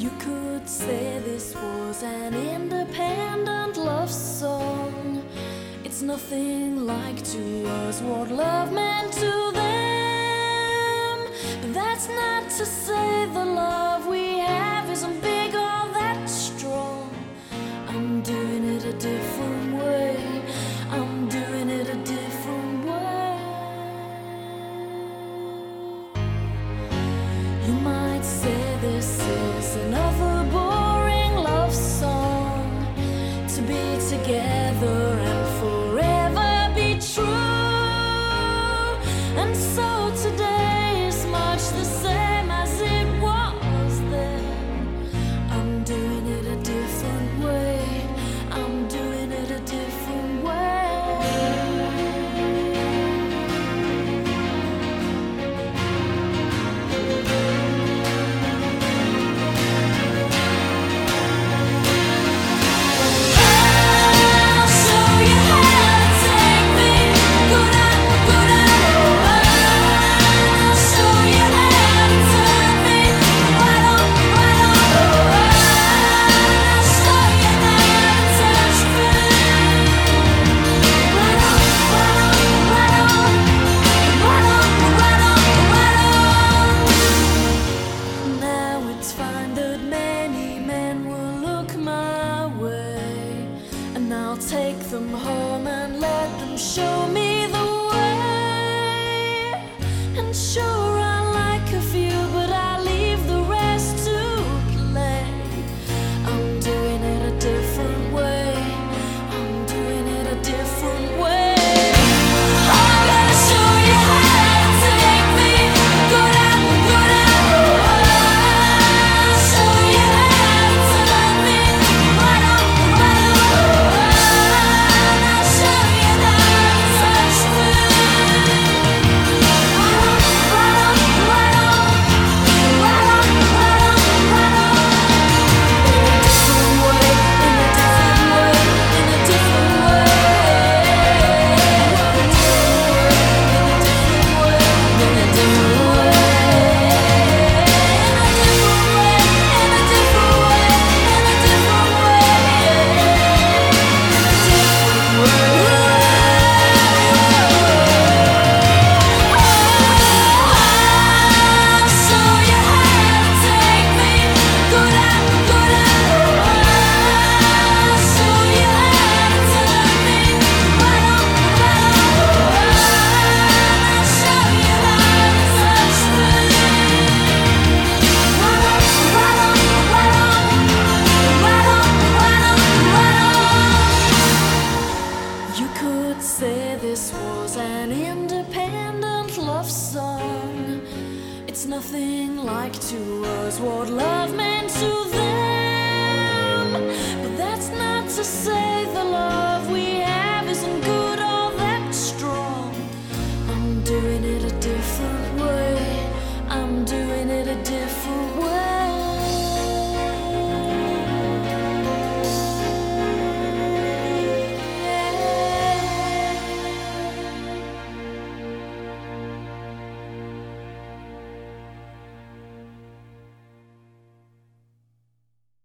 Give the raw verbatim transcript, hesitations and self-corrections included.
You could say this was an independent love song. It's nothing like to us what love meant to them. But that's not to say the love we have isn't big or that strong. I'm doing it a different way. I'm doing it a different way. You might say this is another boring love song, to be together and forever be true. And so today is much the same as it was then. I'm doing it a different way. I'm doing it a different way. I'll take them home and let them show me the way. And sure, I like a few, but I leave the rest to play. I'm doing it a different way. I'm doing it a different way. I'm gonna show you how to take me good and good and I'll show you how to turn me right on, right on. Say this was an independent love song. It's nothing like to us what love meant to them. But that's not to say the